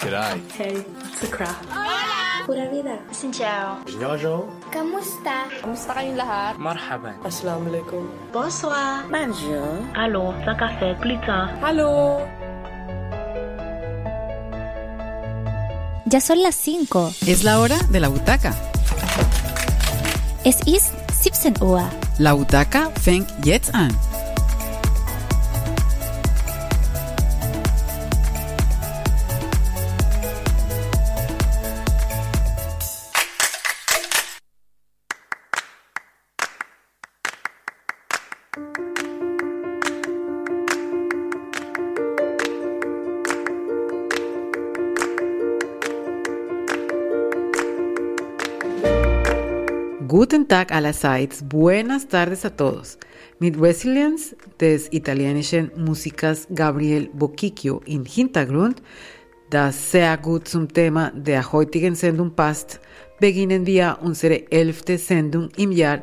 G'day. Hey, it's a crap. Pura vida. Xin chào. Bonjour. Kamusta? Kamusta kayong lahat? Marhaban. Assalamu alaikum. Bonsoir. Bonjour. Allô, ça café plus tard. Hello. Ya son las 5. Es la hora de la butaca. Es ist 17 Uhr. La butaca fängt jetzt an. Guten Tag allerseits, buenas tardes a todos. Mit Resilience des italienischen Musikers Gabriel Boccicchio im Hintergrund, das sehr gut zum Thema der heutigen Sendung passt, beginnen wir unsere 11. Sendung im Jahr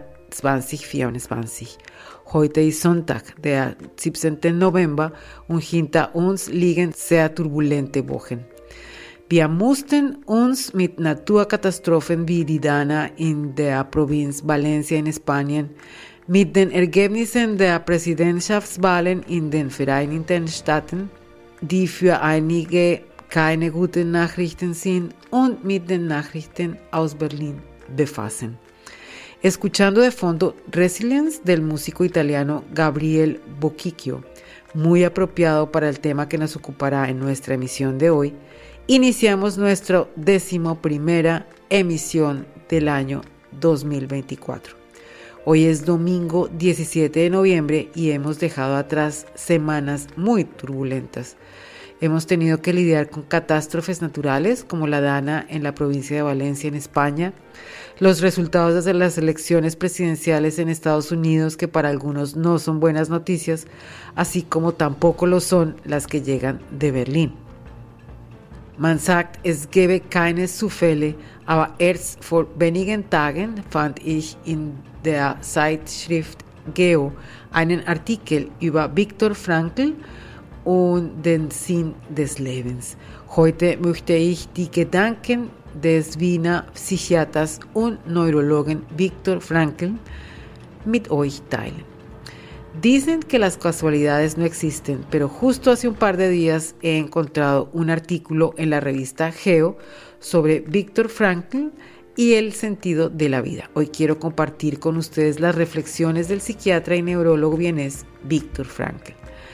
2024. Heute ist Sonntag, der 17. November, und hinter uns liegen sehr turbulente Wochen. Wir mussten uns mit Naturkatastrophen wie die Dana in der Provinz Valencia in Spanien, mit den Ergebnissen der Präsidentschaftswahlen in den Vereinigten Staaten, die für einige keine guten Nachrichten sind, und mit den Nachrichten aus Berlin befassen. Escuchando de fondo Resilience del músico italiano Gabriel Boccicchio, muy apropiado para el tema que nos ocupará en nuestra emisión de hoy, iniciamos nuestra 11ª emisión del año 2024. Hoy es domingo 17 de noviembre y hemos dejado atrás semanas muy turbulentas. Hemos tenido que lidiar con catástrofes naturales como la Dana en la provincia de Valencia en España, los resultados de las elecciones presidenciales en Estados Unidos que para algunos no son buenas noticias, así como tampoco lo son las que llegan de Berlín. Man sagt, es gebe keine Zufälle, aber erst vor wenigen Tagen fand ich in der Zeitschrift Geo einen Artikel über Viktor Frankl und den Sinn des Lebens. Heute möchte ich die Gedanken des Wiener Psychiaters und Neurologen Viktor Frankl mit euch teilen. Dicen que las casualidades no existen, pero justo hace un par de días he encontrado un artículo en la revista Geo sobre Viktor Frankl y el sentido de la vida. Hoy quiero compartir con ustedes las reflexiones del psiquiatra y neurólogo vienés Viktor Frankl.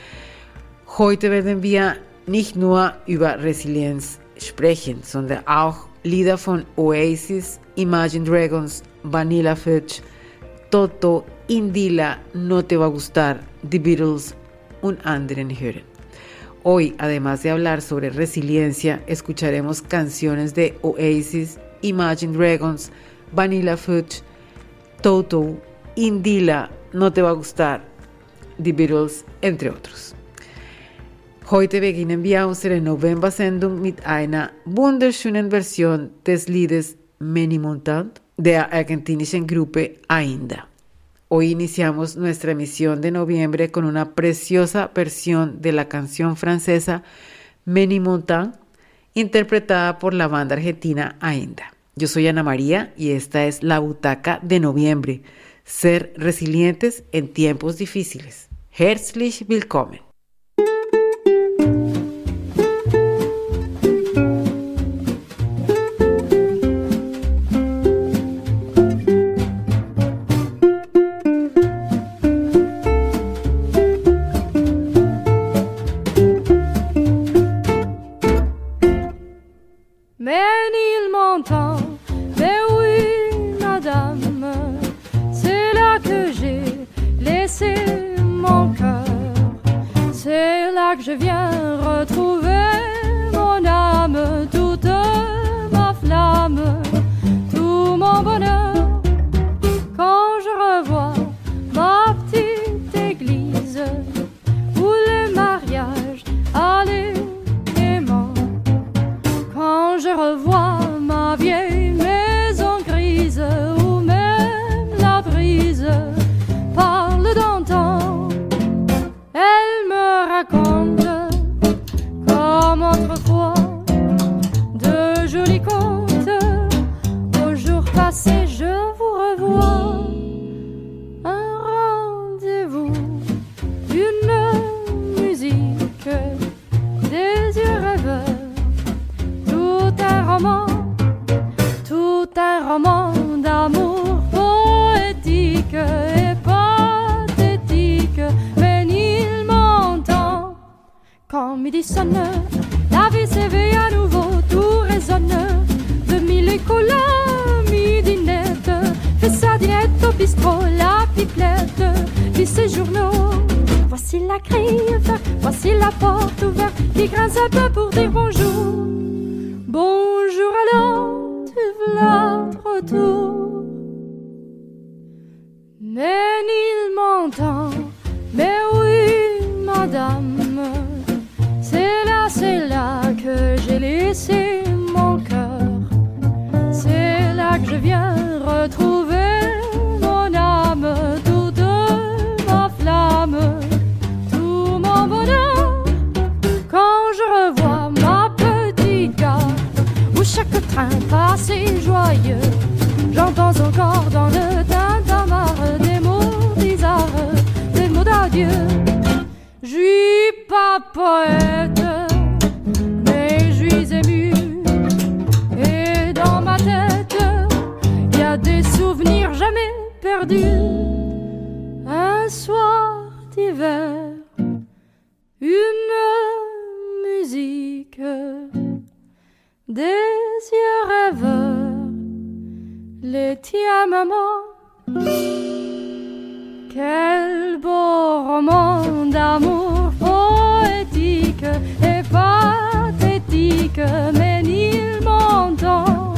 Heute werden wir nicht nur über Resilienz sprechen, sondern auch Lieder von Oasis, Imagine Dragons, Vanilla Fudge, Toto, Indila, No te va a gustar, The Beatles und anderen hören. Hoy, además de hablar sobre resiliencia, escucharemos canciones de Oasis, Imagine Dragons, Vanilla Fudge, Toto, Indila, No te va a gustar, The Beatles, entre otros. Heute beginnen wir unsere November-Sendung mit einer wunderschönen Version des Liedes Menimontant der argentinischen Gruppe Ainda. Hoy iniciamos nuestra emisión de noviembre con una preciosa versión de la canción francesa Menimontant, interpretada por la banda argentina Ainda. Yo soy Ana María y esta es la butaca de noviembre. Ser resilientes en tiempos difíciles. Herzlich willkommen. La vie s'éveille à nouveau, tout résonne. De mille écolas, midinette. Fait sa dinette au bistrot, la pipelette. Lit ses journaux. Voici la grille verte, voici la porte ouverte. Qui grince un peu pour dire bonjour. Bonjour alors, tu v'là de retour. Mais il m'entend, mais oui, madame. C'est là que j'ai laissé mon cœur. C'est là que je viens retrouver mon âme, toute ma flamme, tout mon bonheur. Quand je revois ma petite gare, où chaque train passe joyeux, j'entends encore dans le tintamarre des mots bizarres, des mots d'adieu. Je suis pas poète, mais je suis ému. Et dans ma tête, y a des souvenirs jamais perdus. Un soir d'hiver, une musique, des yeux rêveurs, les tiens maman. Quel beau roman d'amour poétique et pathétique, mais il m'entend.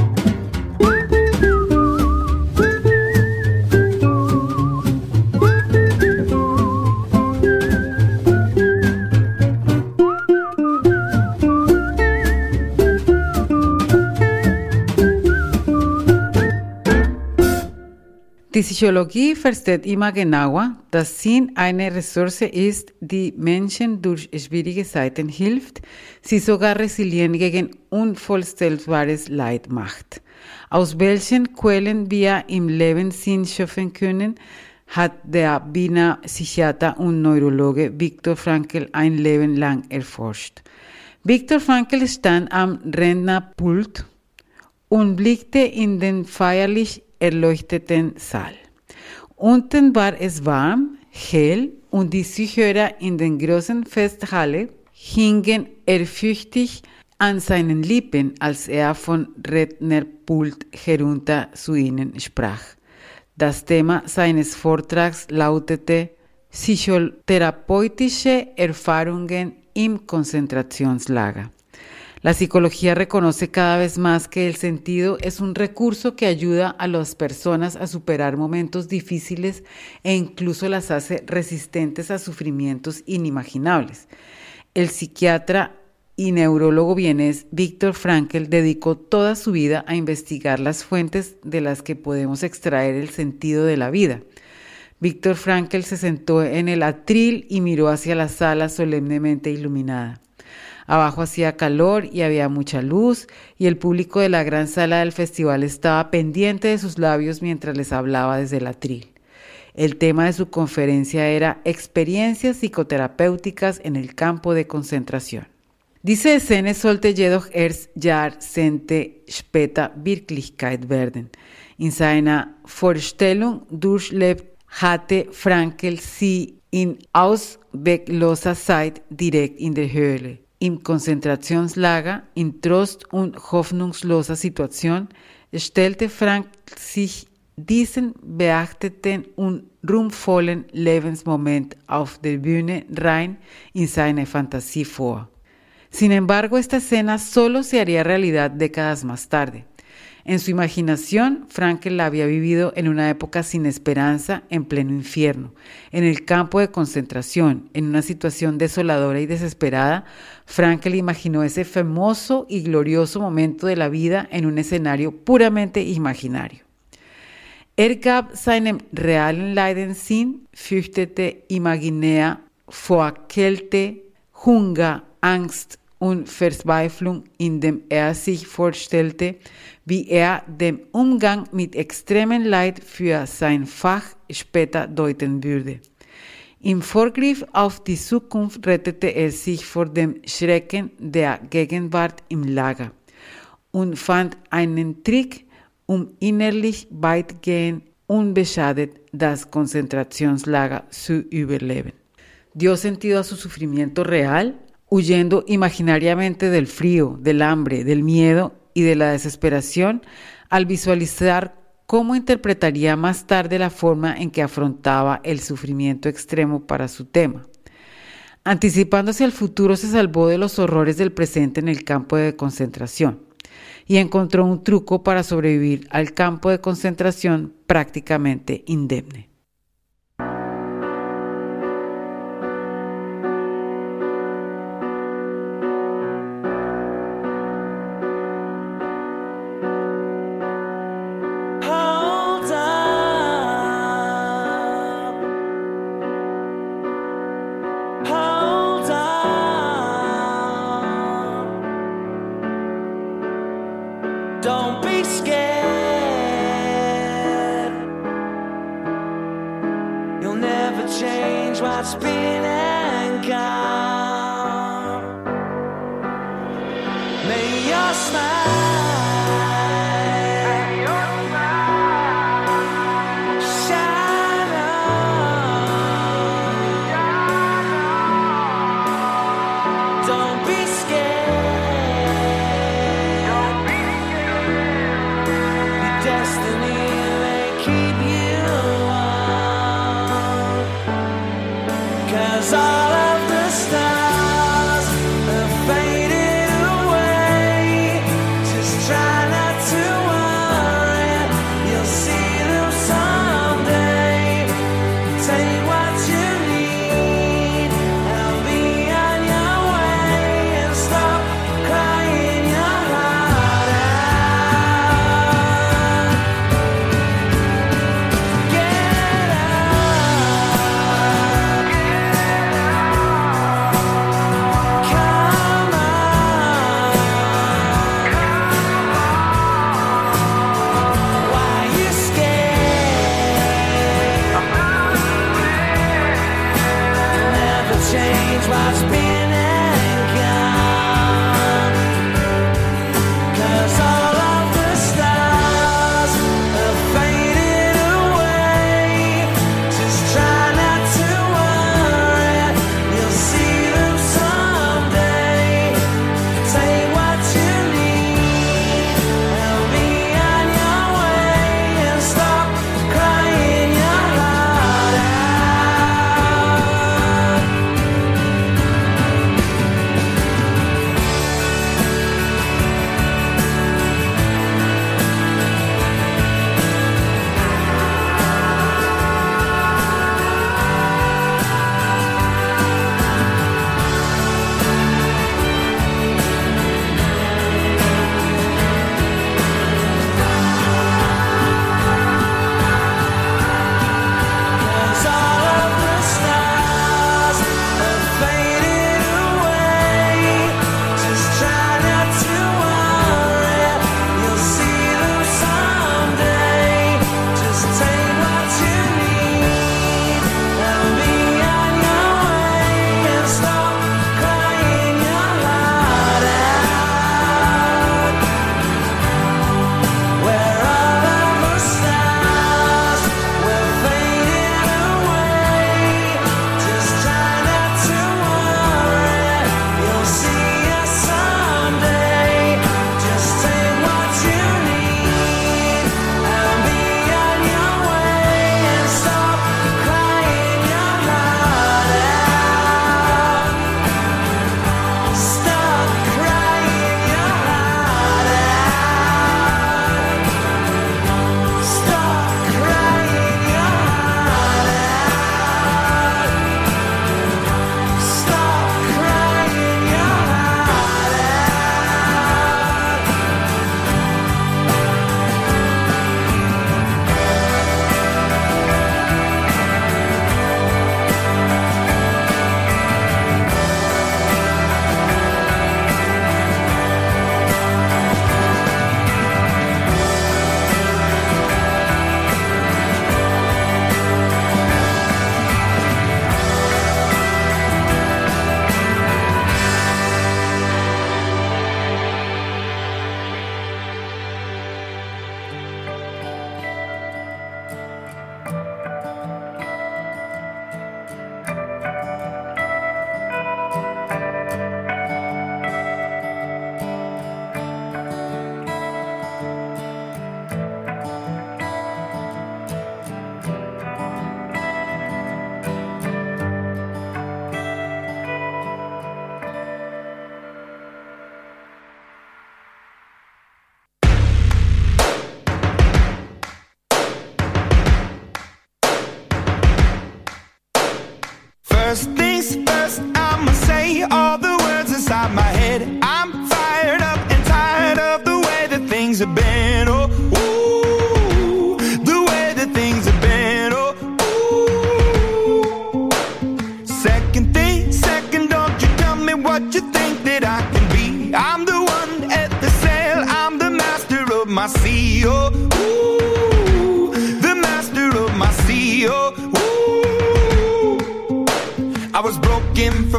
Die Psychologie versteht immer genauer, dass Sinn eine Ressource ist, die Menschen durch schwierige Zeiten hilft, sie sogar resilient gegen unvorstellbares Leid macht. Aus welchen Quellen wir im Leben Sinn schöpfen können, hat der Wiener Psychiater und Neurologe Viktor Frankl ein Leben lang erforscht. Viktor Frankl stand am Rednerpult und blickte in den feierlich erleuchteten Saal. Unten war es warm, hell und die Zuhörer in der großen Festhalle hingen ehrfürchtig an seinen Lippen, als er von Rednerpult herunter zu ihnen sprach. Das Thema seines Vortrags lautete Psychotherapeutische Erfahrungen im Konzentrationslager. La psicología reconoce cada vez más que el sentido es un recurso que ayuda a las personas a superar momentos difíciles e incluso las hace resistentes a sufrimientos inimaginables. El psiquiatra y neurólogo vienés Viktor Frankl dedicó toda su vida a investigar las fuentes de las que podemos extraer el sentido de la vida. Viktor Frankl se sentó en el atril y miró hacia la sala solemnemente iluminada. Abajo hacía calor y había mucha luz, y el público de la gran sala del festival estaba pendiente de sus labios mientras les hablaba desde el atril. El tema de su conferencia era Experiencias psicoterapéuticas en el campo de concentración. Diese Szene sollte jedoch erst Jahrzehnte später Wirklichkeit werden. In seiner Vorstellung durchlebt hatte Frankl sie in auswegloser Zeit direkt in der Höhle. Im Konzentrationslager, in Trost und hoffnungsloser Situation, stellte Frankl sich diesen beachteten und ruhmvollen Lebensmoment auf der Bühne rein in seine Fantasie vor. Sin embargo, esta escena solo se haría realidad décadas más tarde. En su imaginación, Frankl la había vivido en una época sin esperanza, en pleno infierno, en el campo de concentración, en una situación desoladora y desesperada. Frankl imaginó ese famoso y glorioso momento de la vida en un escenario puramente imaginario. Gab seinem realen Leiden Sinn, fürchtete imaginär vor Kälte, Hunger, Angst und Verzweiflung, indem sich vorstellte, wie dem Umgang mit extremem Leid für sein Fach später deuten würde. Im Vorgriff auf die Zukunft rettete sich vor dem Schrecken der Gegenwart im Lager und fand einen Trick, innerlich weitgehend unbeschadet das Konzentrationslager zu überleben. Dio sentido a su sufrimiento real, huyendo imaginariamente del frío, del hambre, del miedo y de la desesperación, al visualizar cómo interpretaría más tarde la forma en que afrontaba el sufrimiento extremo para su tema. Anticipándose al futuro, se salvó de los horrores del presente en el campo de concentración y encontró un truco para sobrevivir al campo de concentración prácticamente indemne. Don't be scared. You'll never change what's been and gone. May your smile shine on. Don't be scared. Destiny may keep you on, 'cause all of the stars have faded away.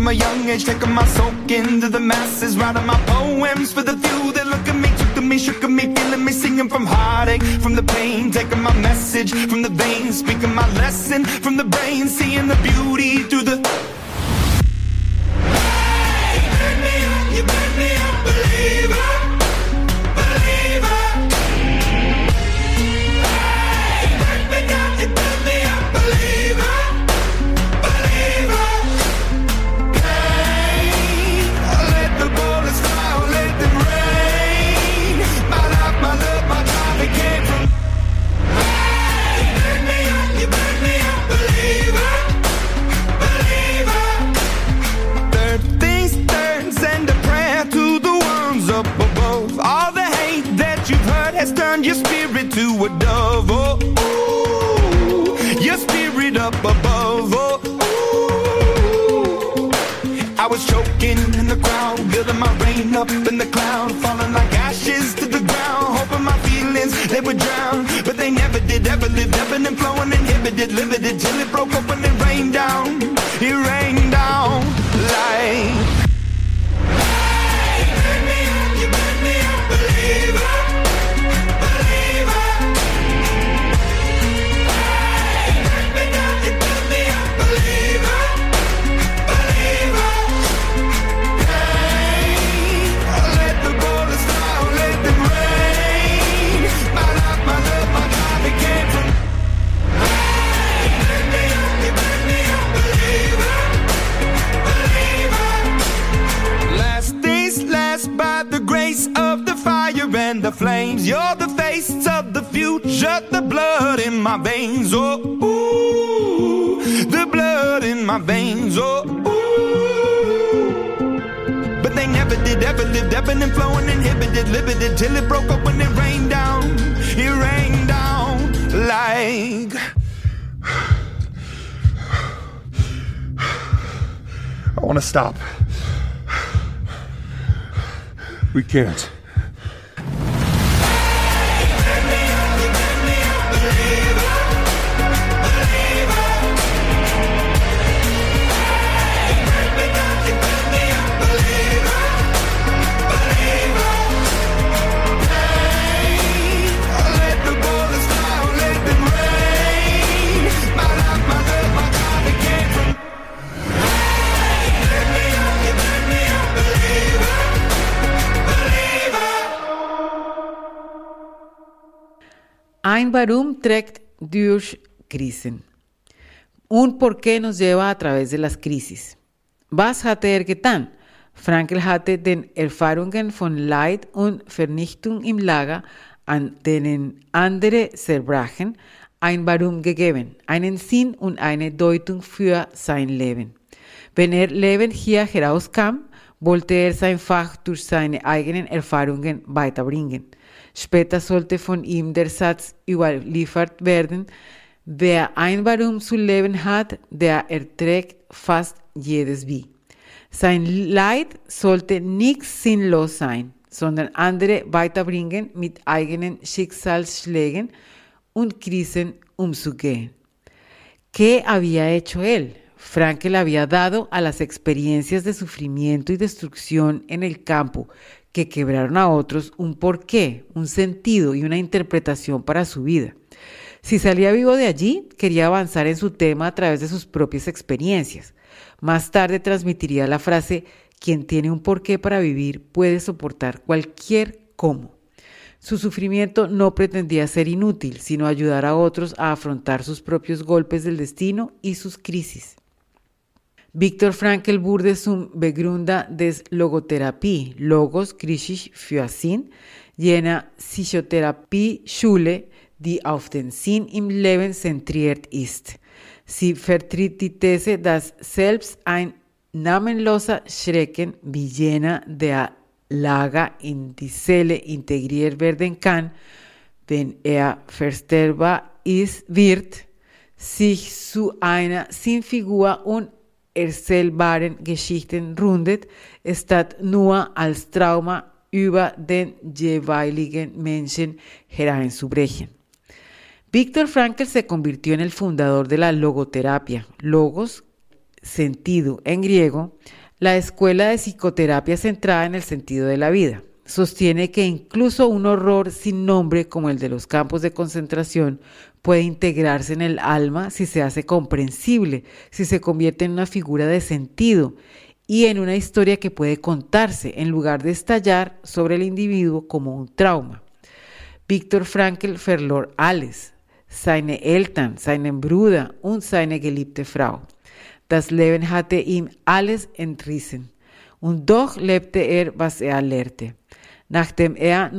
from a young age, taking my soak into the masses, writing my poems for the few that look at me, took to me, shook at me, feeling me, singing from heartache, from the pain, taking my message from the veins, speaking my lesson from the brain, seeing the beauty through the... Hey, burn me up, you burn me up, believer, believer. Hey, burn me down, you burn me up, believer, believer. Hey, let the bullets fly, let them rain. My life, my love, my drive, it came from... Hey, burn me up, you burn me up, believer, believer. Third things third, send a prayer to the ones up above. All the hate that you've heard has turned your spirit to a dove. Oh, ooh, your spirit up above. Oh, ooh. I was choking in the crowd, building my rain up in the cloud, falling like ashes to the ground, hoping my feelings they would drown, but they never did. Ever lived, ebbing and flowing, inhibited, limited, till it broke up when it rained down. It rained down like... Hey, burn me up, you burn me up, believer, believer. Hey, burn me down, you burn me up, believer, believer. Hey, let the bullets fly, let them rain. My life, my love, my drive, it came from... Hey, burn me up, you burn me up, believer, believer. Last days last by the grace of the fire and the flames. You're the face of the future, the blood in my veins. Oh, ooh, the blood in my veins. Oh, ooh. But they never did, ever lived, ebbing and flowing, inhibited, limited, till it broke up when it rained down. It rained down like... I want to stop. We can't. Let the bullets fly, let them rain. My life, my love, my drive, it came from... Hey, burn me up, you burn me up, believer, believer. Ein Warum trägt durch Krisen. Un porqué nos lleva a través de las crisis. Was hatte getan? Frankl hatte den Erfahrungen von Leid und Vernichtung im Lager, an denen andere zerbrachen, ein Warum gegeben, einen Sinn und eine Deutung für sein Leben. Wenn Leben hier herauskam, wollte sein Fach durch seine eigenen Erfahrungen weiterbringen. Später sollte von ihm der Satz überliefert werden: Wer ein Warum zu leben hat, der erträgt fast jedes Wie. Sein Leid sollte nicht sinnlos sein, sondern andere weiterbringen, mit eigenen Schicksalsschlägen und Krisen umzugehen. ¿Qué había hecho él? Frankl había dado a las experiencias de sufrimiento y destrucción en el campo que quebraron a otros un porqué, un sentido y una interpretación para su vida. Si salía vivo de allí, quería avanzar en su tema a través de sus propias experiencias. Más tarde transmitiría la frase: quien tiene un porqué para vivir puede soportar cualquier cómo. Su sufrimiento no pretendía ser inútil, sino ayudar a otros a afrontar sus propios golpes del destino y sus crisis. Viktor Frankl wurde zum Begründer des Logotherapie, Logos griechisch für Sinn, jener Psychotherapie-Schule, die auf den Sinn im Leben zentriert ist. Sie vertritt die These, dass selbst ein namenloser Schrecken wie jener der Lage in die Seele integriert werden kann, wenn verstellbar wird, sich zu einer Sinnfigur und erzählbaren Geschichten rundet, statt nur als Trauma über den jeweiligen Menschen hereinzubrechen. Viktor Frankl se convirtió en el fundador de la logoterapia. Logos sentido en griego, la escuela de psicoterapia centrada en el sentido de la vida sostiene que incluso un horror sin nombre como el de los campos de concentración puede integrarse en el alma si se hace comprensible, si se convierte en una figura de sentido y en una historia que puede contarse en lugar de estallar sobre el individuo como un trauma. Viktor Frankl verlor alles, seine Eltern, seinen Bruder und seine geliebte Frau. Das Leben hatte ihm alles entrissen. Und doch lebte was lehrte. Nachdem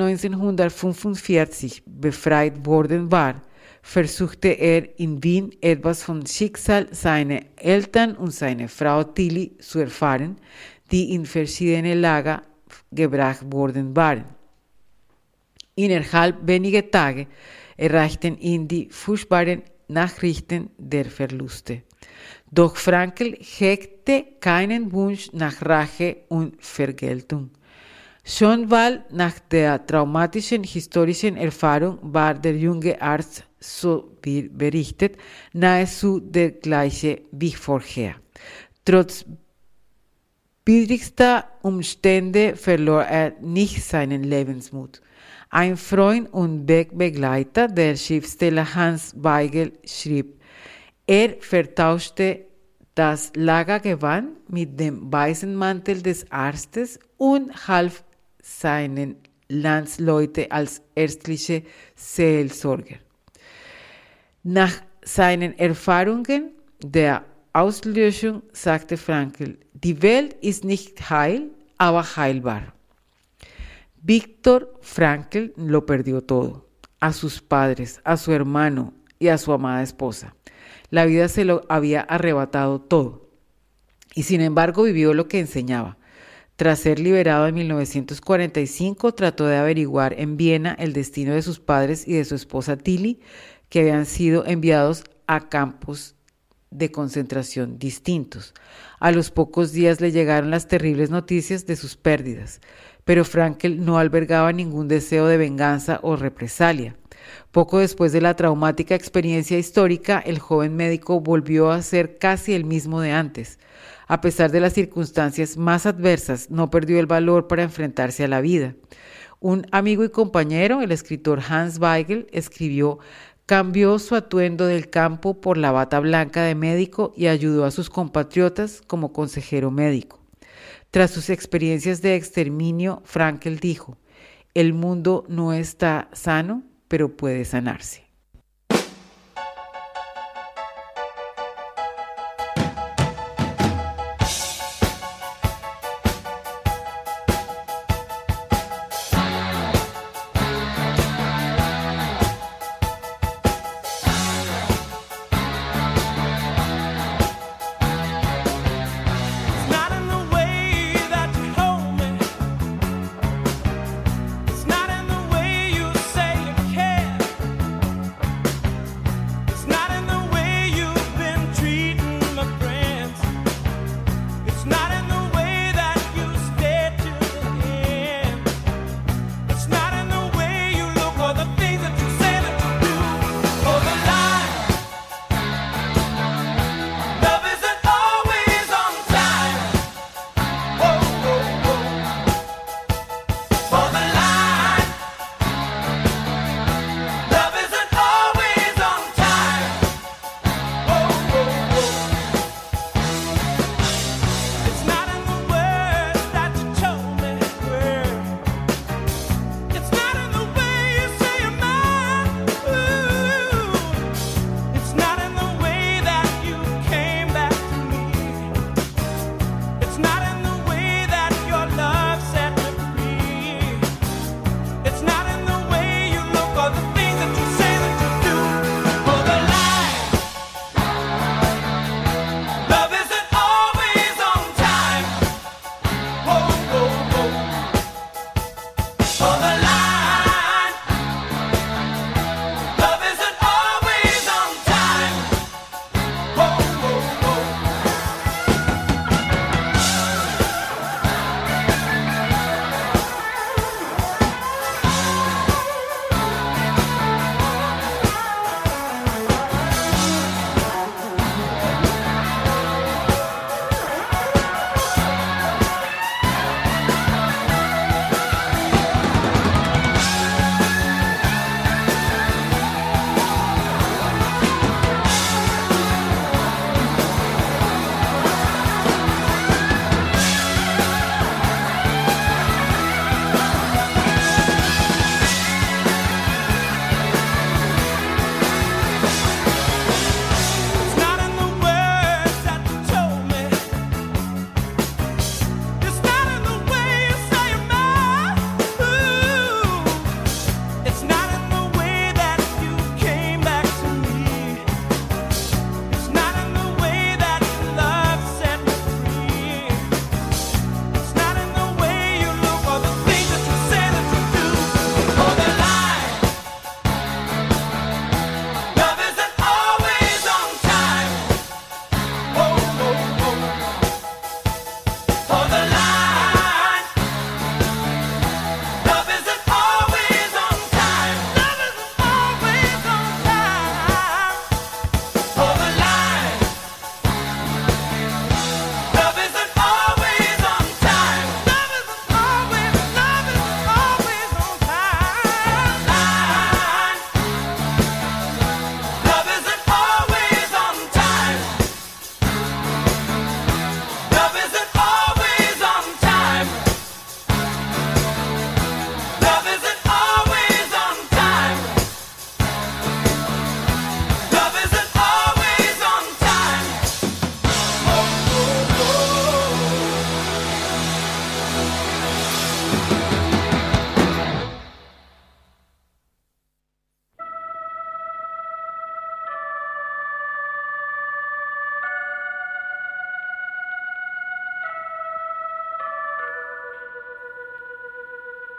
1945 befreit worden war, versuchte in Wien etwas vom Schicksal seiner Eltern und seiner Frau Tilly zu erfahren, die in verschiedene Lager gebracht worden waren. Innerhalb weniger Tage erreichten ihn die furchtbaren Nachrichten der Verluste. Doch Frankl hegte keinen Wunsch nach Rache und Vergeltung. Schon bald nach der traumatischen historischen Erfahrung war der junge Arzt, so berichtet, nahezu der gleiche wie vorher. Trotz widrigster Umstände verlor nicht seinen Lebensmut. Ein Freund und Wegbegleiter, der Schriftsteller Hans Weigel, schrieb, vertauschte das Lagergewand mit dem weißen Mantel des Arztes und half seinen Landsleute als ärztliche Seelsorger. Nach seinen Erfahrungen der Auslöschung sagte Frankl, die Welt ist nicht heil, aber heilbar. Viktor Frankl lo perdió todo, a sus padres, a su hermano y a su amada esposa. La vida se lo había arrebatado todo y sin embargo vivió lo que enseñaba. Tras ser liberado en 1945, trató de averiguar en Viena el destino de sus padres y de su esposa Tilly, que habían sido enviados a campos de concentración distintos. A los pocos días le llegaron las terribles noticias de sus pérdidas, pero Frankl no albergaba ningún deseo de venganza o represalia. Poco después de la traumática experiencia histórica, el joven médico volvió a ser casi el mismo de antes. A pesar de las circunstancias más adversas, no perdió el valor para enfrentarse a la vida. Un amigo y compañero, el escritor Hans Weigel, escribió: cambió su atuendo del campo por la bata blanca de médico y ayudó a sus compatriotas como consejero médico. Tras sus experiencias de exterminio, Frankl dijo: el mundo no está sano, pero puede sanarse. It's not in the way you say you care.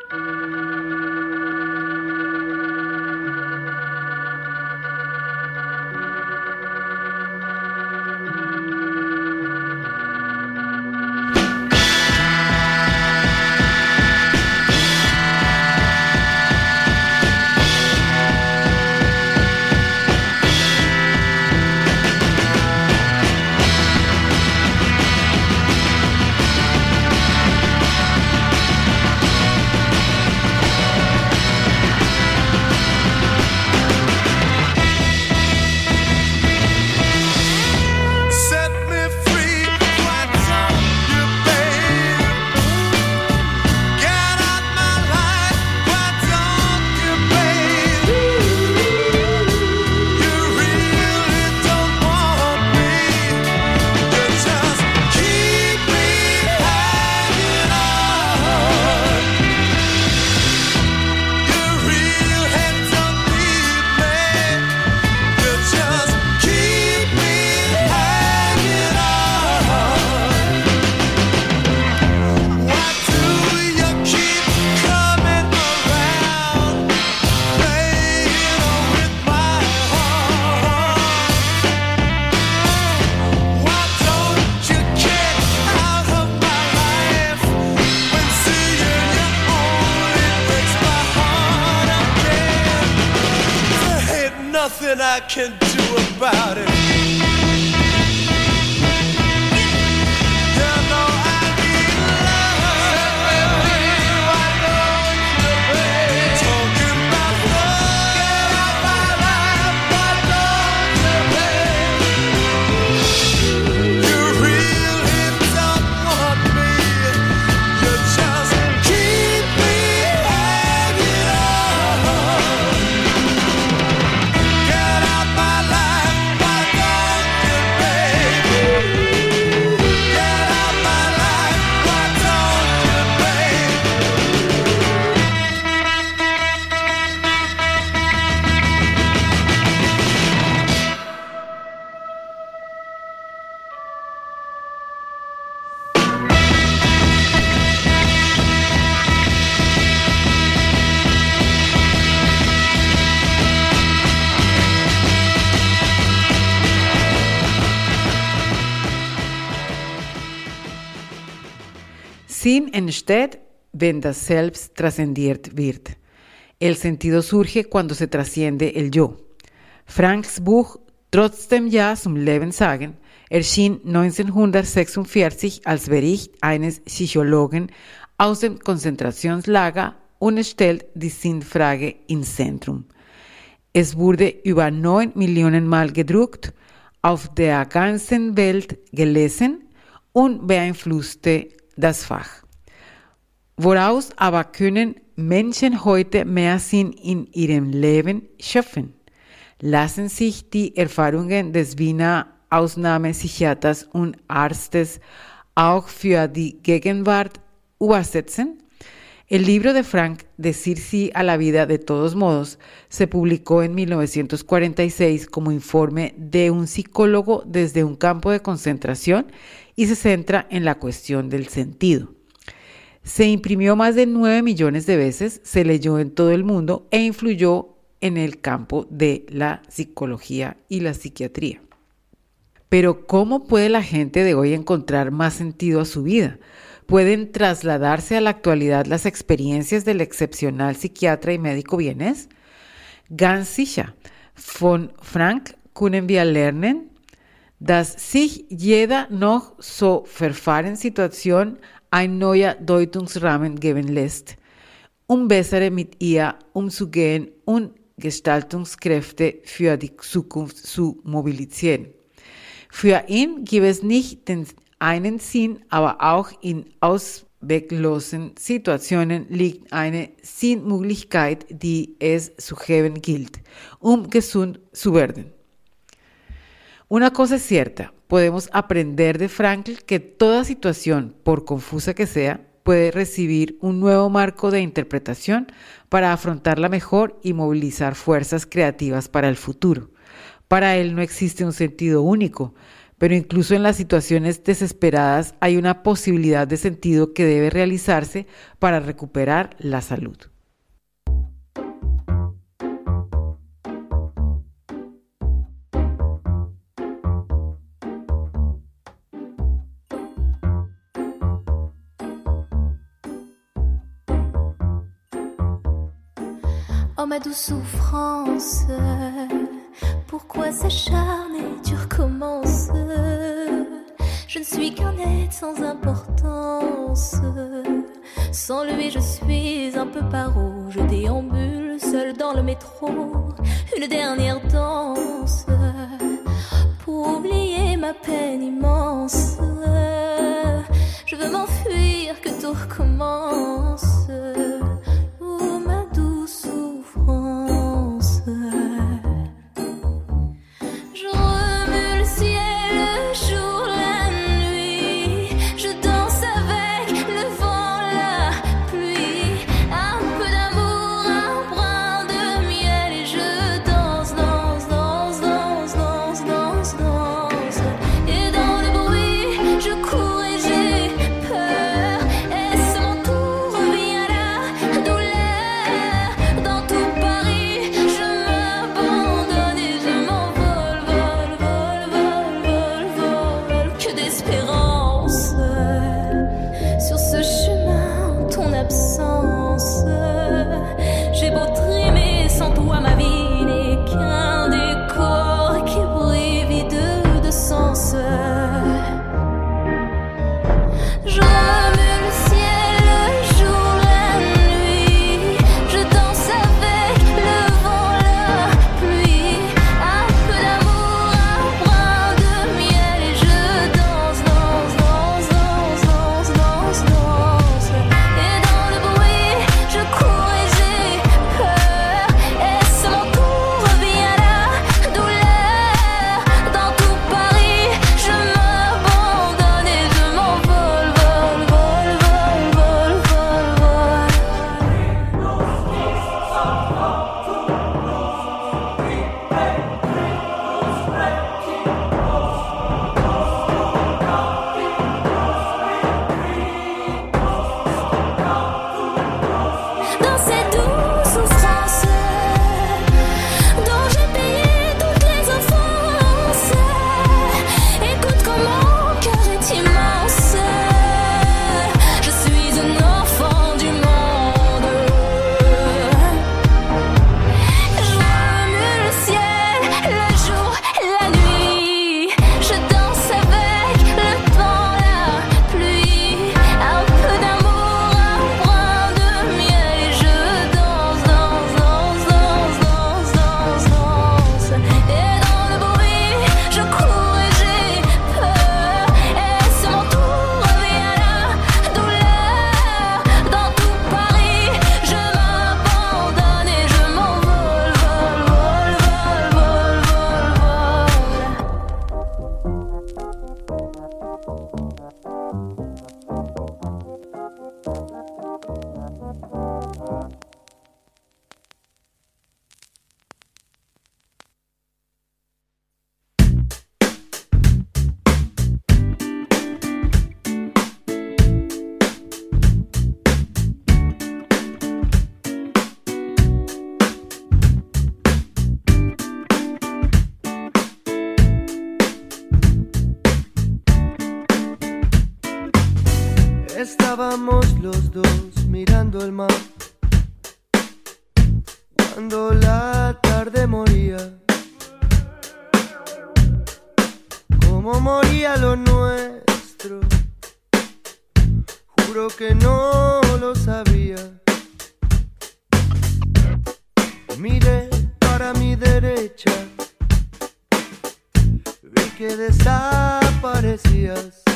Set me free, why don't you, babe? Get out my life, why don't you, babe? You really don't want me, you just keep me hanging on. Your real head don't need me, you just keep me hanging on. Why do you keep coming around, playing with my heart? Why don't you get out of my life? When seeing you only breaks my heart again. There ain't nothing I can do about it. You know I need love. Talking about love. Get out my life, why don't you, babe? You really don't want me. You just keep me hanging on. Get out my life, why don't you, babe? Get out my life, why don't you, babe? Sinn entsteht, wenn das Selbst transzendiert wird. El sentido surge cuando se trasciende el Yo. Franks Buch Trotzdem Ja zum Leben sagen erschien 1946 als Bericht eines Psychologen aus dem Konzentrationslager und stellt die Sinnfrage ins Zentrum. Es wurde über 9 Millionen Mal gedruckt, auf der ganzen Welt gelesen und beeinflusste das Fach. Woraus aber können Menschen heute mehr Sinn in ihrem Leben schöpfen? Lassen sich die Erfahrungen des Wiener Ausnahmepsychiaters und Arztes auch für die Gegenwart übersetzen? El libro de Frank, Decir sí a la vida de todos modos, se publicó en 1946 como informe de un psicólogo desde un campo de concentración y se centra en la cuestión del sentido. Se imprimió más de 9 millones de veces, se leyó en todo el mundo e influyó en el campo de la psicología y la psiquiatría. Pero ¿cómo puede la gente de hoy encontrar más sentido a su vida? ¿Pueden trasladarse a la actualidad las experiencias del excepcional psiquiatra y médico vienés? Ganz sicher. Von Frank können wir lernen, dass sich jeder noch so Verfahrenssituation ein neuer Deutungsrahmen geben lässt, bessere mit ihr umzugehen und Gestaltungskräfte für die Zukunft zu mobilisieren. Für ihn gibt es nicht den einen Sinn, aber auch in ausweglosen Situationen liegt eine Sinnmöglichkeit, die es zu heben gilt, gesund zu werden. Una cosa es cierta, podemos aprender de Frankl que toda situación, por confusa que sea, puede recibir un nuevo marco de interpretación para afrontarla mejor y movilizar fuerzas creativas para el futuro. Para él no existe un sentido único, pero incluso en las situaciones desesperadas hay una posibilidad de sentido que debe realizarse para recuperar la salud. Oh ma douce souffrance, pourquoi s'acharner, tu recommences? Je ne suis qu'un être sans importance. Sans lui je suis un peu paro. Je déambule seul dans le métro. Une dernière danse pour oublier ma peine immense. Je veux m'enfuir, que tout recommence. Oh ma douce souffrance. Je remue le ciel, le jour, la nuit. Je danse avec le vent, la pluie. Un peu d'amour, un brin de miel. Et je danse, danse, danse, danse, danse, danse, danse. Et dans le bruit, je cours et j'ai peur. Est-ce mon tour, revient la douleur? Dans tout Paris, je m'abandonne et je m'envole, vol, vol, vol, vol, vol. Que d'espérance sur ce chemin, en ton absence. J'ai beau trimer, sans toi ma vie n'est qu'un décor qui brille vide de sens. Je remue le ciel, le jour, la nuit. Je danse avec le vent, la pluie. Un peu d'amour, un brin de miel. Et je danse, danse, danse, danse, danse, danse, danse. Et dans le bruit, je cours et j'ai peur. Est-ce mon tour, revient la douleur? Dans tout Paris, je m'abandonne et je m'envole, vol, vol, vol, vol, vol, vol. Dans cette douce souffrance dont j'ai payé toutes les offenses, écoute comme mon cœur est immense. Je suis un enfant du monde. Je remue le ciel, le jour, la nuit. Je danse avec le vent, la pluie. Un peu d'amour, un brin de miel. Et je danse, danse, danse, danse, danse, danse, danse. Et dans le bruit, je cours et j'ai peur. Est-ce mon tour, revient la douleur? Dans tout Paris, je m'abandonne et je m'envole, vol, vol, vol, vol, vol, vol. Estábamos los dos mirando el mar cuando la tarde moría, como moría lo nuestro. Juro que no lo sabía. Miré para mi derecha, vi que desaparecías.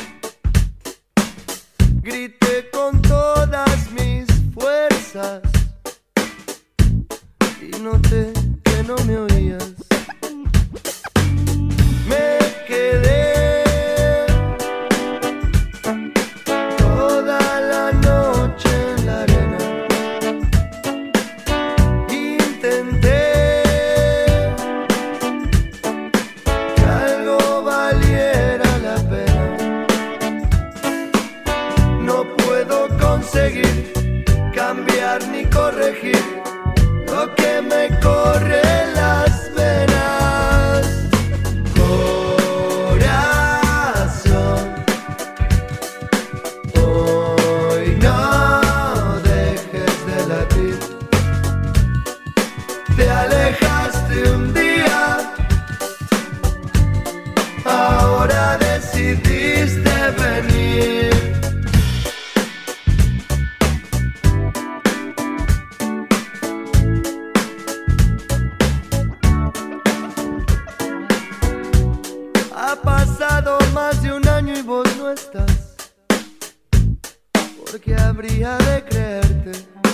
Grité con todas mis fuerzas y noté que no me oías. Me quedé toda la noche en la arena. Intenté que algo valiera cambiar ni corregir lo que me corre en las venas. Corazón, hoy no dejes de latir. Te alejaste un día, ahora decidiste venir. Ha pasado más de un año y vos no estás. ¿Por qué habría de creerte?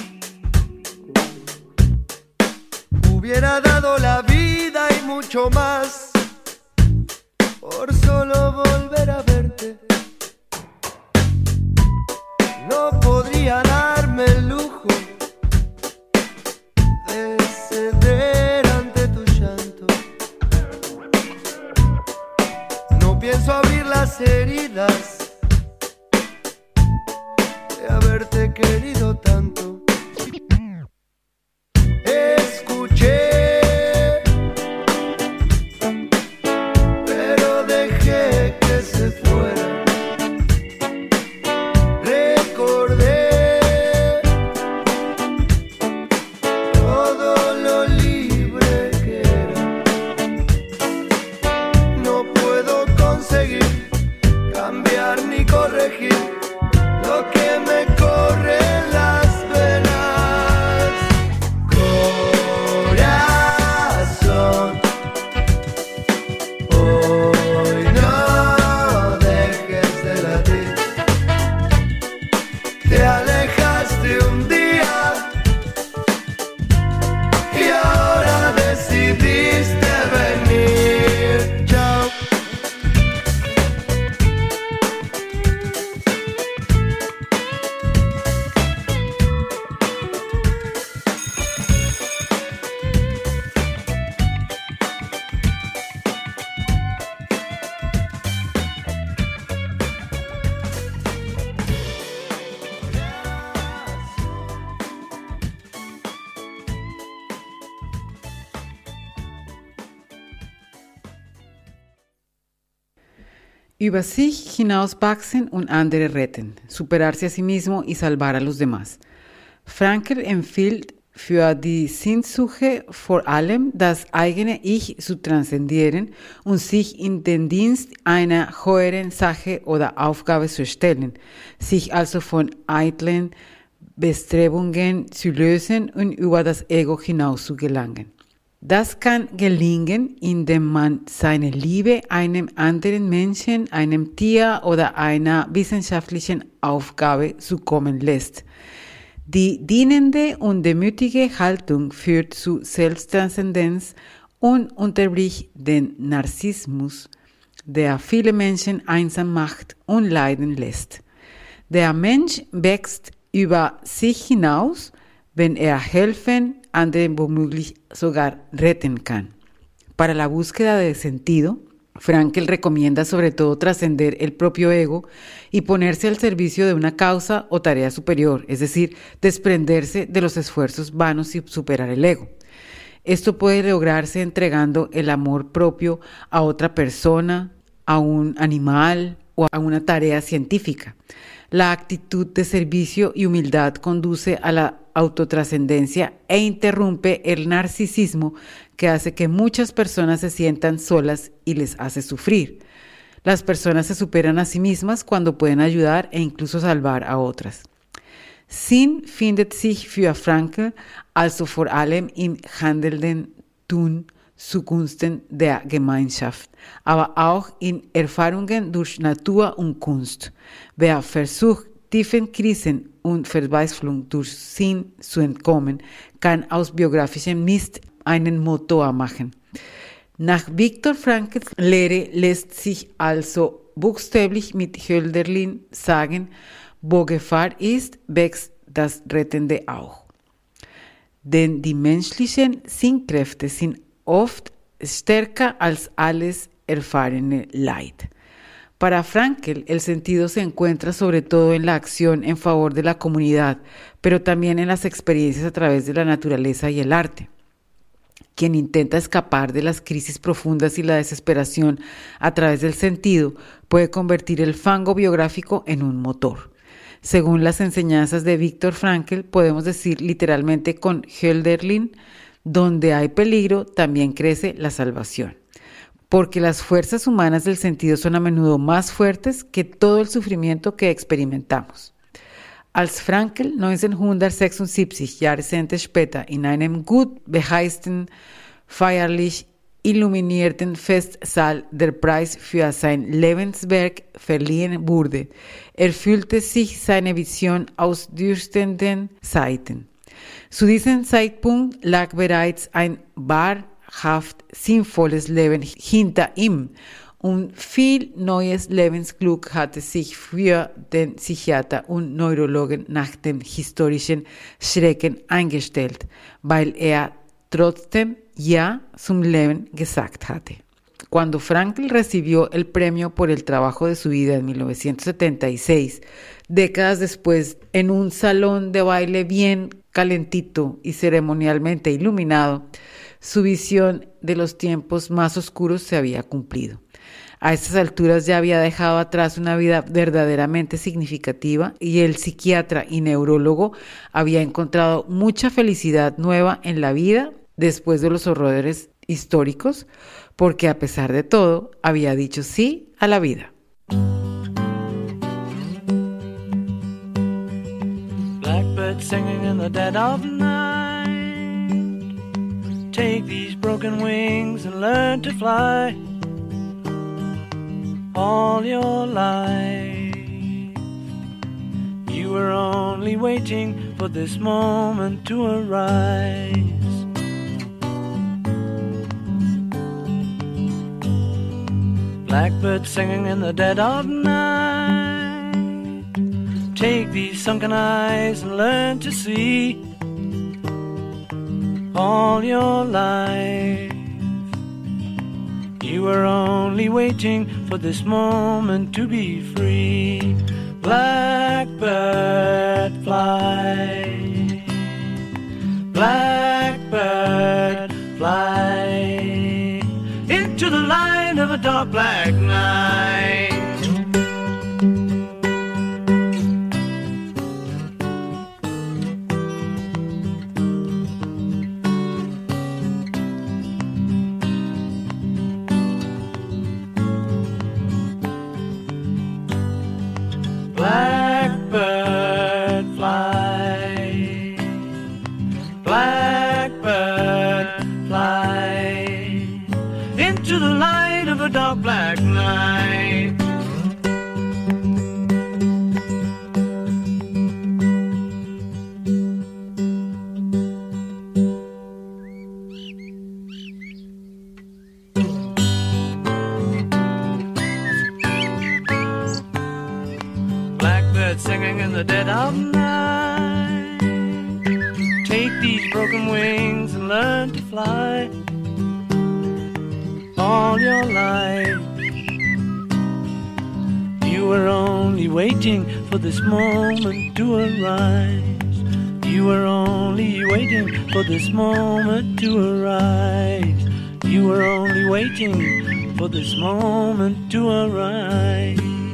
Hubiera dado la vida y mucho más por solo volver a verte. No podría darme el lujo de ceder ante tu llanto. No pienso abrir las heridas de haberte querido tanto. Escuché, pero dejé que se fuera. Recordé todo lo libre que era. No puedo conseguir cambiar ni corregir lo que me corre en las venas. Corazón, hoy no dejes de latir. Te alejaste un día y ahora decidiste venir. Chao. Über sich hinauswachsen und andere retten, superarse a sí mismo y salvar a los demás. Frankl empfiehlt für die Sinnsuche vor allem, das eigene Ich zu transzendieren und sich in den Dienst einer höheren Sache oder Aufgabe zu stellen, sich also von eitlen Bestrebungen zu lösen und über das Ego hinaus zu gelangen. Das kann gelingen, indem man seine Liebe einem anderen Menschen, einem Tier oder einer wissenschaftlichen Aufgabe zukommen lässt. Die dienende und demütige Haltung führt zu Selbsttranszendenz und unterbricht den Narzissmus, der viele Menschen einsam macht und leiden lässt. Der Mensch wächst über sich hinaus, wenn er helfen, anderen womöglich sogar retten kann. Para la búsqueda de sentido, Frankl recomienda sobre todo trascender el propio ego y ponerse al servicio de una causa o tarea superior, es decir, desprenderse de los esfuerzos vanos y superar el ego. Esto puede lograrse entregando el amor propio a otra persona, a un animal o a una tarea científica. La actitud de servicio y humildad conduce a la autotrascendencia e interrumpe el narcisismo que hace que muchas personas se sientan solas y les hace sufrir. Las personas se superan a sí mismas cuando pueden ayudar e incluso salvar a otras. Sinn findet sich für Frankl also vor allem im handelnden Tun zugunsten der Gemeinschaft, aber auch in Erfahrungen durch Natur und Kunst. Wer versucht, tiefen Krisen und Verzweiflung durch Sinn zu entkommen, kann aus biografischem Mist einen Motor machen. Nach Viktor Frankls Lehre lässt sich also buchstäblich mit Hölderlin sagen, wo Gefahr ist, wächst das Rettende auch. Denn die menschlichen Sinnkräfte sind oft stärker als alles erfahrene Leid. Para Frankl, el sentido se encuentra sobre todo en la acción en favor de la comunidad, pero también en las experiencias a través de la naturaleza y el arte. Quien intenta escapar de las crisis profundas y la desesperación a través del sentido puede convertir el fango biográfico en un motor. Según las enseñanzas de Viktor Frankl, podemos decir literalmente con Hölderlin, donde hay peligro, también crece la salvación. Porque las fuerzas humanas del sentido son a menudo más fuertes que todo el sufrimiento que experimentamos. Als Frankl 1976 Jahrzehnte später in einem gut beheizten, feierlich illuminierten Festsaal der Preis für sein Lebenswerk verliehen wurde, erfüllte sich seine Vision aus dürstenden Zeiten. Zu diesem Zeitpunkt lag bereits ein wahrhaft sinnvolles Leben hinter ihm und viel neues Lebensglück hatte sich für den Psychiater und Neurologen nach dem historischen Schrecken eingestellt, weil er trotzdem Ja zum Leben gesagt hatte. Cuando Frankl recibió el premio por el trabajo de su vida en 1976, décadas después, en un salón de baile bien calentito y ceremonialmente iluminado, su visión de los tiempos más oscuros se había cumplido. A estas alturas ya había dejado atrás una vida verdaderamente significativa y el psiquiatra y neurólogo había encontrado mucha felicidad nueva en la vida después de los horrores históricos, porque a pesar de todo había dicho sí a la vida. Blackbird singing in the dead of night. Take these broken wings and learn to fly. All your life you were only waiting for this moment to arise. Blackbird singing in the dead of night. Take these sunken eyes and learn to see. All your life you were only waiting for this moment to be free. Blackbird fly, blackbird fly into the light of a dark black night. Blackbird fly, blackbird fly into the light of a dark black night. Singing in the dead of night. Take these broken wings and learn to fly. All your life you were only waiting for this moment to arise. You were only waiting for this moment to arise. You were only waiting for this moment to arise.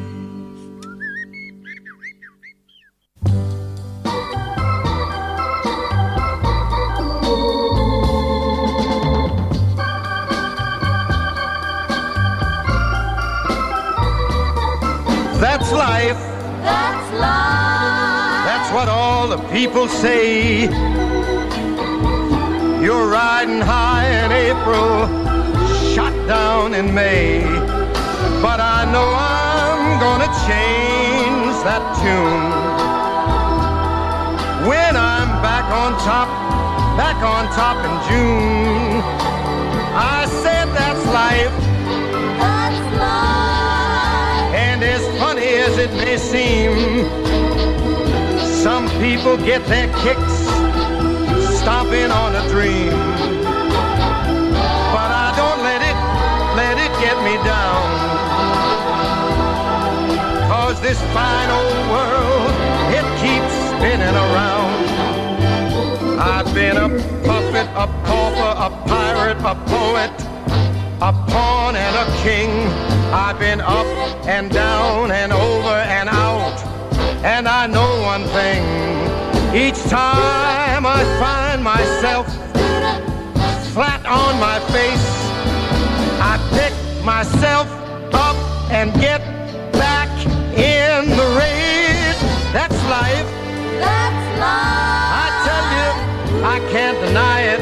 That's life. That's life. That's what all the people say. You're riding high in April, shot down in May. But I know I'm gonna change that tune when I'm back on top in June. I said that's life. That's life. And as funny as it may seem, some people get their kicks stomping on a dream. But I don't let it get me down. this fine old world, it keeps spinning around. I've been a puppet, a pauper, a pirate, a poet, a pawn and a king. I've been up and down and over and out. And I know one thing, each time I find myself flat on my face, I pick myself up and get back in the race. That's life. That's life. I tell you, I can't deny it.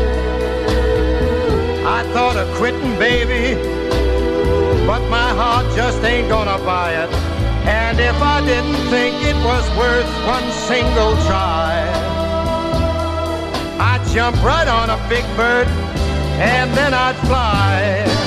I thought of quitting, baby, but my heart just ain't gonna buy it. And if I didn't think it was worth one single try, I'd jump right on a big bird and then I'd fly.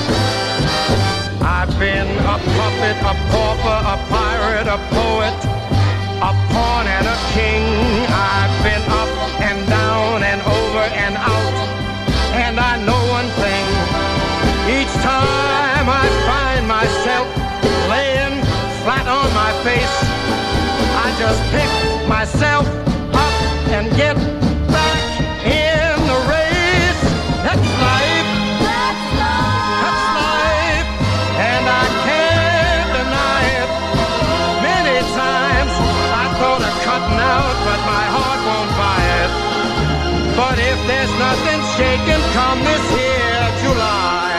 I've been a puppet, a pauper, a pirate, a poet, a pawn and a king. I've been up and down and over and out. And I know one thing, each time I find myself laying flat on my face, I just pick myself up and get back in the race. That's life. That's life. That's life. And I can't deny it. Many times I thought of cutting out, but my heart won't buy it. But if there's nothing shaking come this here July,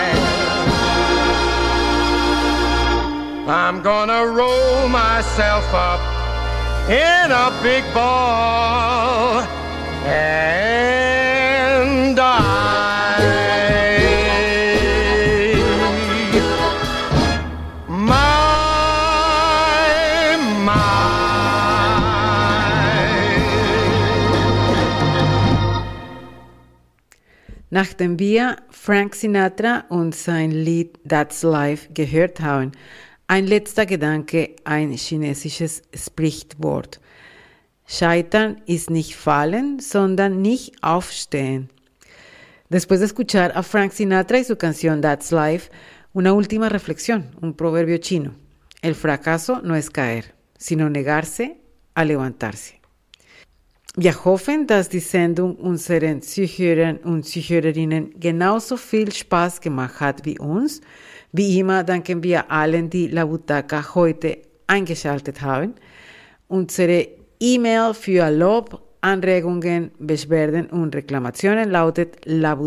I'm gonna roll myself up in a big ball and die. Nachdem wir Frank Sinatra und sein Lied That's Life gehört haben, ein letzter Gedanke, ein chinesisches Sprichwort. Scheitern ist nicht fallen, sondern nicht aufstehen. Después de escuchar a Frank Sinatra y su canción That's Life, una última reflexión, un proverbio chino. El fracaso no es caer, sino negarse a levantarse. Wir hoffen, dass die Sendung unseren Zuhörern und Zuhörerinnen genauso viel Spaß gemacht hat wie uns. Wie immer danken wir allen, die La Butaca heute eingeschaltet haben. Unsere E-Mail für Lob, Anregungen, Beschwerden und Reklamationen lautet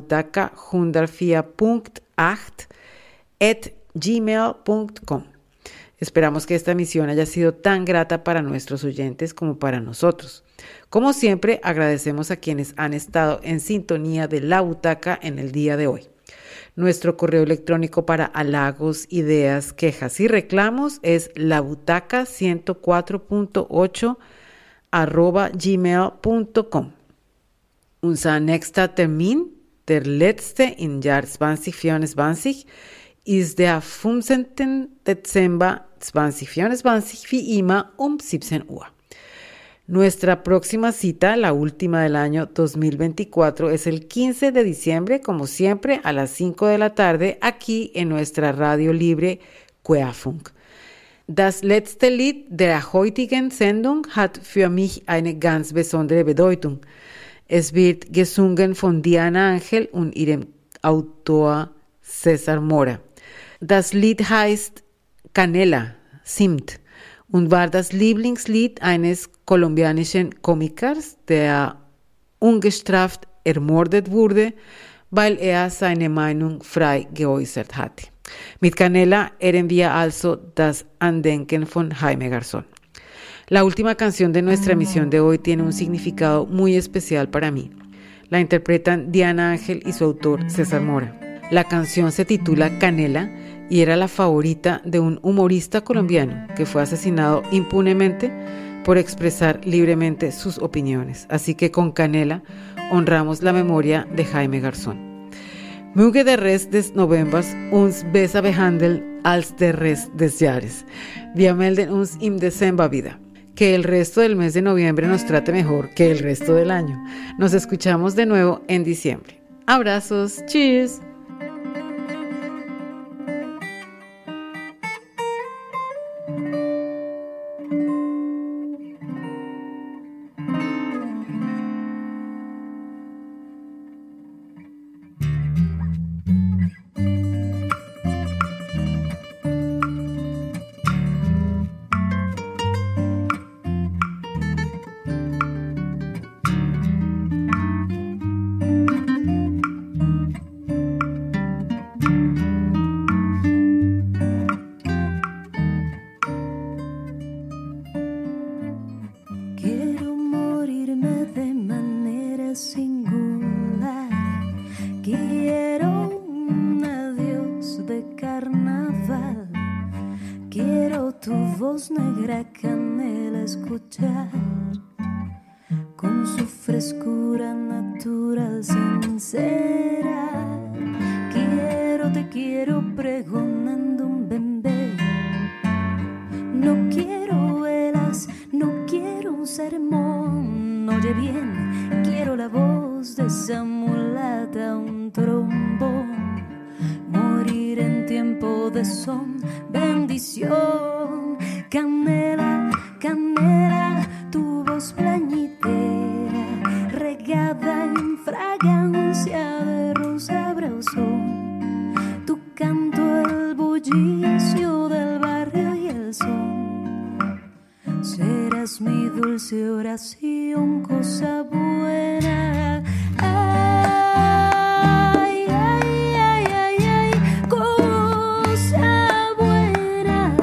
labutaca104.8@gmail.com. Esperamos que esta misión haya sido tan grata para nuestros oyentes como para nosotros. Como siempre, agradecemos a quienes han estado en sintonía de La Butaca en el día de hoy. Nuestro correo electrónico para halagos, ideas, quejas y reclamos es labutaca104.8@gmail.com. Unser nächster Termin, der letzte im Jahr 2024, ist der 15. Dezember 2024, wie immer um 17 Uhr. Nuestra próxima cita, la última del año 2024, es el 15 de diciembre, como siempre, a las 5 de la tarde, aquí en nuestra radio libre Querfunk. Das letzte Lied der heutigen Sendung hat für mich eine ganz besondere Bedeutung. Es wird gesungen von Diana Ángel und ihrem Autor César Mora. Das Lied heißt Canela, Zimt, und war das Lieblingslied eines kolumbianischen Komikers, der ungestraft ermordet wurde, weil er seine Meinung frei geäußert hatte. Mit Canela ehren wir also das Andenken von Jaime Garzón. La última canción de nuestra emisión de hoy tiene un significado muy especial para mí. La interpretan Diana Ángel y su autor César Mora. La canción se titula Canela y era la favorita de un humorista colombiano que fue asesinado impunemente por expresar libremente sus opiniones. Así que con Canela honramos la memoria de Jaime Garzón. Möge der Rest des Novembers uns besser behandeln als der Rest des Jahres. Wir melden uns im Dezember wieder. Que el resto del mes de noviembre nos trate mejor que el resto del año. Nos escuchamos de nuevo en diciembre. Abrazos, cheers. día singular. Quiero un adiós de carnaval. Quiero tu voz negra canela escuchar, con su frescura natural sincera. Te quiero pregonando un bembé. No quiero velas, no quiero un sermón. Oye bien, quiero la voz de esa mulata, un trombón. Morir en tiempo de son, bendición. Canela, canela, tu voz plañidera, regada en fragancia de rosa brasón. Tu canto, el bullicio del barrio y el sol. Serás mi dulce oración, cosa buena. Ay, ay, ay, ay, ay, cosa buena.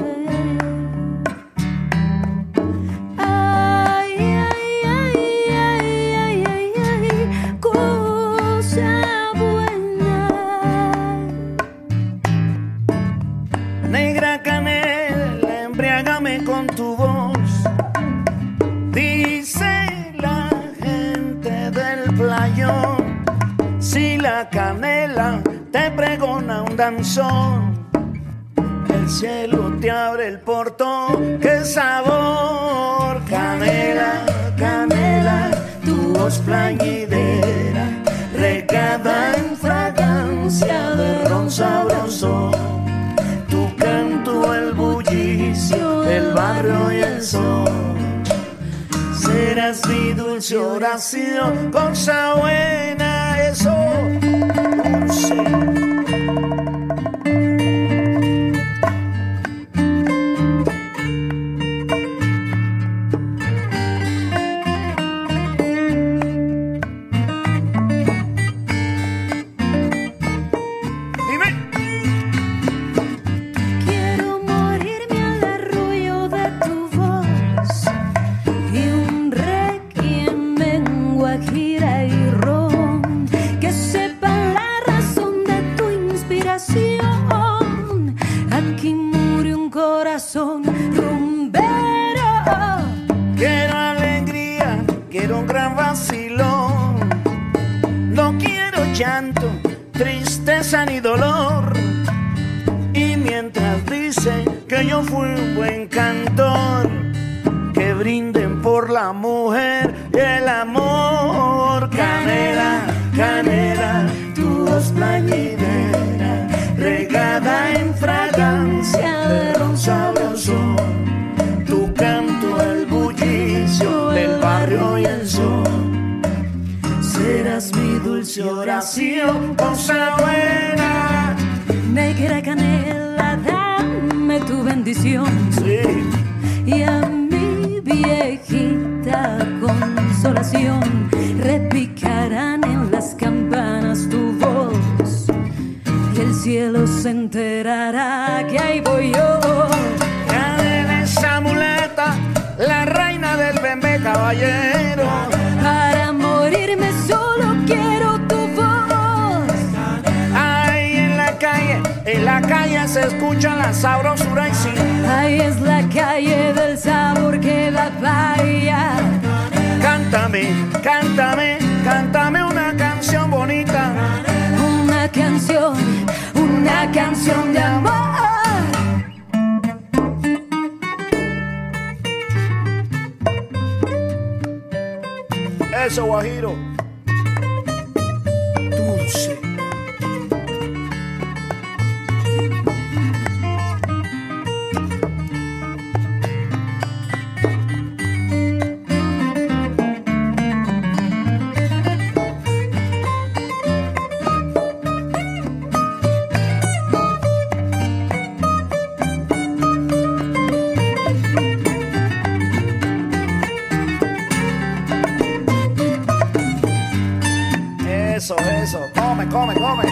Ay, ay, ay, ay, ay, ay, ay, cosa buena. Negra canela, embriágame con tu voz. Dice la gente del playón, si la canela te pregona un danzón, el cielo te abre el portón. ¡Qué sabor! Canela, canela, tu voz plañidera, regada en fragancia de ron sabroso. Tu canto, el bullicio del barrio y el sol. Serás mi dulce oración, cosa buena, eso dulce. Tristeza ni dolor. Y mientras dice que yo fui un buen cantor, que brinden por la mujer y el amor. Canela, canela, tu voz plañidera, regada en fragancia de ron sabroso. Tu canto, el bullicio del barrio y el sol. Serás mi dulce oración, cosa buena. Negra canela, dame tu bendición. Sí. Y a mi viejita consolación, repicarán en las campanas tu voz, y el cielo se enterará que ahí voy yo. Canela, esa mulata, la reina del bembé caballero. Para morirme solo quiero tu voz. Ay, en la calle se escucha la sabrosura y sí. Ay, es la calle del sabor que da vaya. Cántame, cántame, cántame una canción bonita. Una canción de amor. Eso, guajiro. Dulce. Eso, come, come, come.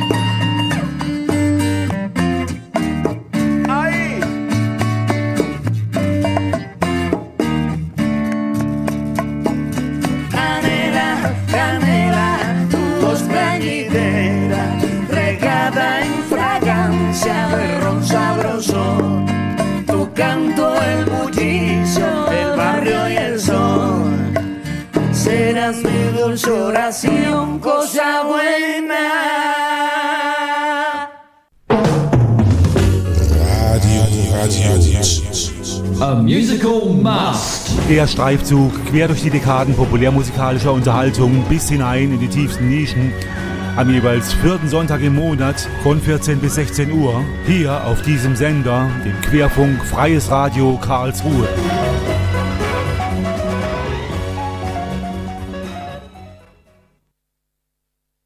Ahí. Canela, canela. oración, cosa buena. A musical must. Der Streifzug quer durch die Dekaden populärmusikalischer Unterhaltung bis hinein in die tiefsten Nischen. Am jeweils 4. Sonntag im Monat von 14 bis 16 Uhr. Hier auf diesem Sender, dem Querfunk Freies Radio Karlsruhe.